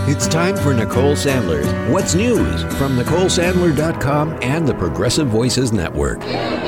It's time for Nicole Sandler's What's News from NicoleSandler.com and the Progressive Voices Network.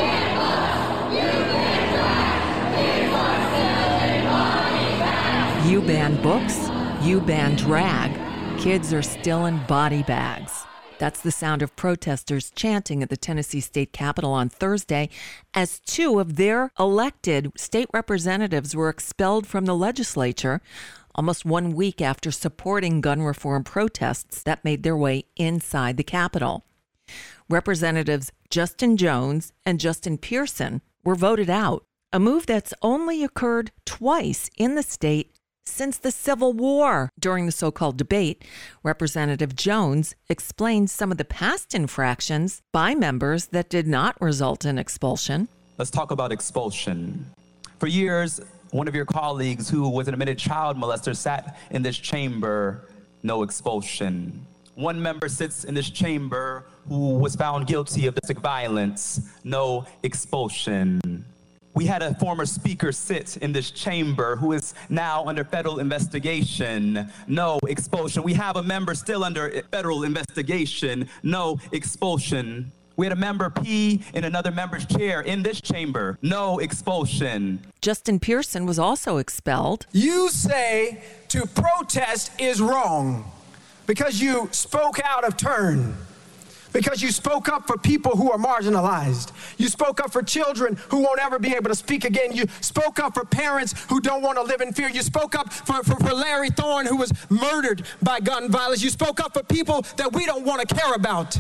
You ban books, you ban drag. Kids are still in body bags. That's the sound of protesters chanting at the Tennessee State Capitol on Thursday as two of their elected state representatives were expelled from the legislature almost 1 week after supporting gun reform protests that made their way inside the Capitol. Representatives Justin Jones and Justin Pearson were voted out, a move that's only occurred twice in the state since the Civil War. During the so-called debate, Representative Jones explained some of the past infractions by members that did not result in expulsion. Let's talk about expulsion. For years, one of your colleagues who was an admitted child molester sat in this chamber, no expulsion. One member sits in this chamber who was found guilty of domestic violence, no expulsion. We had a former speaker sit in this chamber who is now under federal investigation, no expulsion. We have a member still under federal investigation, no expulsion. We had a member pee in another member's chair in this chamber, no expulsion. Justin Pearson was also expelled. You say to protest is wrong because you spoke out of turn. Because you spoke up for people who are marginalized. You spoke up for children who won't ever be able to speak again. You spoke up for parents who don't want to live in fear. You spoke up for Larry Thorne, who was murdered by gun violence. You spoke up for people that we don't want to care about.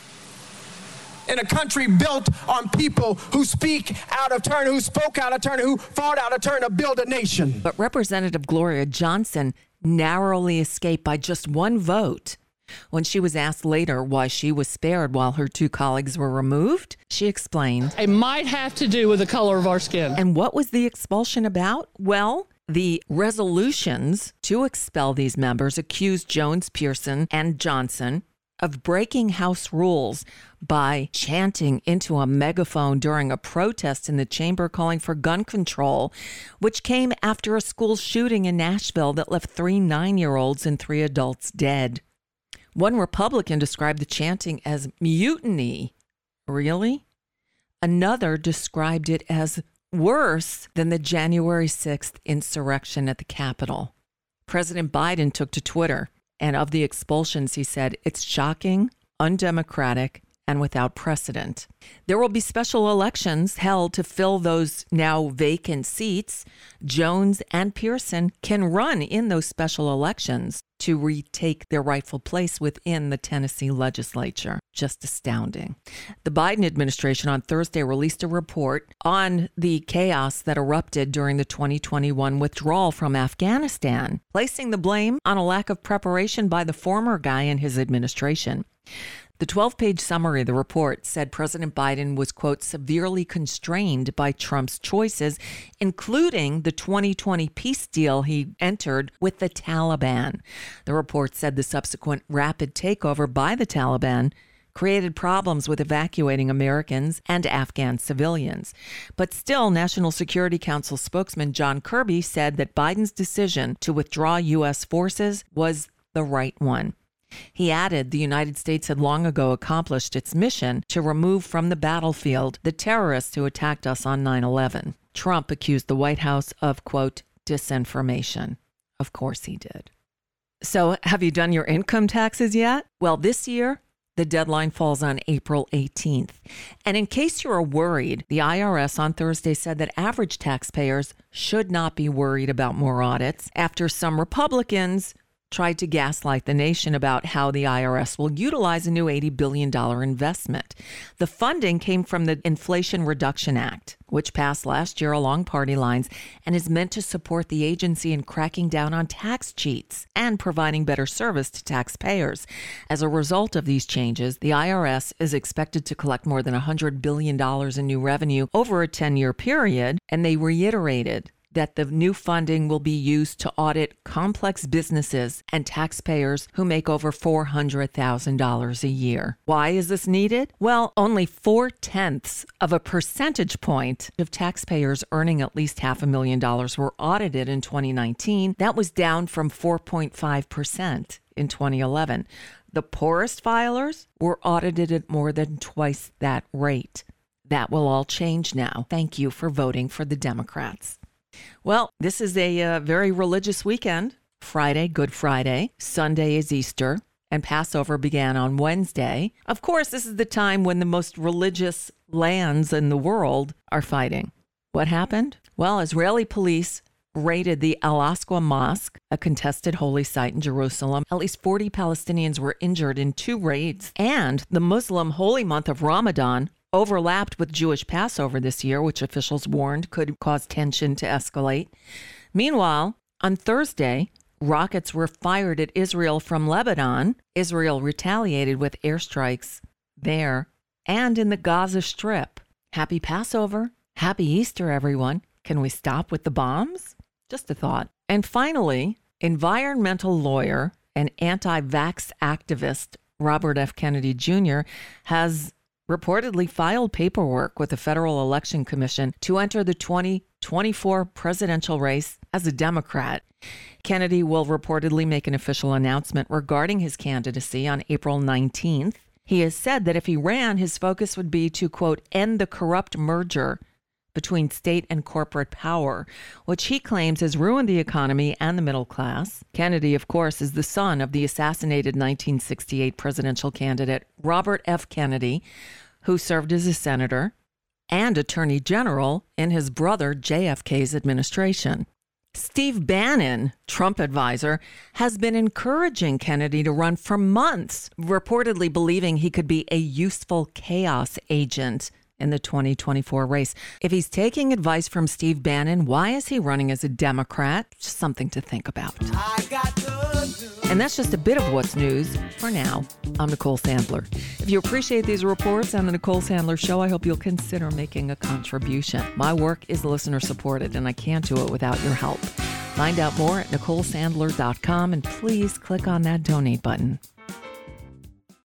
In a country built on people who speak out of turn, who spoke out of turn, who fought out of turn to build a nation. But Representative Gloria Johnson narrowly escaped by just one vote. When she was asked later why she was spared while her two colleagues were removed, she explained, "It might have to do with the color of our skin." And what was the expulsion about? Well, the resolutions to expel these members accused Jones, Pearson, and Johnson of breaking House rules by chanting into a megaphone during a protest in the chamber calling for gun control, which came after a school shooting in Nashville that left 3 9-year-olds and 3 adults dead. One Republican described the chanting as mutiny. Really? Another described it as worse than the January 6th insurrection at the Capitol. President Biden took to Twitter, and of the expulsions, he said, "It's shocking, undemocratic, and without precedent." There will be special elections held to fill those now vacant seats. Jones and Pearson can run in those special elections to retake their rightful place within the Tennessee legislature. Just astounding. The Biden administration on Thursday released a report on the chaos that erupted during the 2021 withdrawal from Afghanistan, placing the blame on a lack of preparation by the former guy in his administration. The 12-page summary of the report said President Biden was, quote, severely constrained by Trump's choices, including the 2020 peace deal he entered with the Taliban. The report said the subsequent rapid takeover by the Taliban created problems with evacuating Americans and Afghan civilians. But still, National Security Council spokesman John Kirby said that Biden's decision to withdraw U.S. forces was the right one. He added the United States had long ago accomplished its mission to remove from the battlefield the terrorists who attacked us on 9/11. Trump accused the White House of, quote, disinformation. Of course he did. So have you done your income taxes yet? Well, this year, the deadline falls on April 18th. And in case you are worried, the IRS on Thursday said that average taxpayers should not be worried about more audits after some Republicans tried to gaslight the nation about how the IRS will utilize a new $80 billion investment. The funding came from the Inflation Reduction Act, which passed last year along party lines and is meant to support the agency in cracking down on tax cheats and providing better service to taxpayers. As a result of these changes, the IRS is expected to collect more than $100 billion in new revenue over a 10-year period, and they reiterated that the new funding will be used to audit complex businesses and taxpayers who make over $400,000 a year. Why is this needed? Well, only 0.4 of a percentage point of taxpayers earning at least $500,000 were audited in 2019. That was down from 4.5% in 2011. The poorest filers were audited at more than twice that rate. That will all change now. Thank you for voting for the Democrats. Well, this is a very religious weekend. Friday, Good Friday. Sunday is Easter. And Passover began on Wednesday. Of course, this is the time when the most religious lands in the world are fighting. What happened? Well, Israeli police raided the Al-Aqsa Mosque, a contested holy site in Jerusalem. At least 40 Palestinians were injured in 2 raids. And the Muslim holy month of Ramadan overlapped with Jewish Passover this year, which officials warned could cause tension to escalate. Meanwhile, on Thursday, rockets were fired at Israel from Lebanon. Israel retaliated with airstrikes there and in the Gaza Strip. Happy Passover. Happy Easter, everyone. Can we stop with the bombs? Just a thought. And finally, environmental lawyer and anti-vax activist Robert F. Kennedy Jr. has reportedly filed paperwork with the Federal Election Commission to enter the 2024 presidential race as a Democrat. Kennedy will reportedly make an official announcement regarding his candidacy on April 19th. He has said that if he ran, his focus would be to, quote, end the corrupt merger between state and corporate power, which he claims has ruined the economy and the middle class. Kennedy, of course, is the son of the assassinated 1968 presidential candidate Robert F. Kennedy, who served as a senator and attorney general in his brother JFK's administration. Steve Bannon, Trump advisor, has been encouraging Kennedy to run for months, reportedly believing he could be a useful chaos agent in the 2024 race. If he's taking advice from Steve Bannon, why is he running as a Democrat? Just something to think about. And that's just a bit of what's news for now. I'm Nicole Sandler. If you appreciate these reports and the Nicole Sandler Show, I hope you'll consider making a contribution. My work is listener supported, and I can't do it without your help. Find out more at NicoleSandler.com, and please click on that donate button.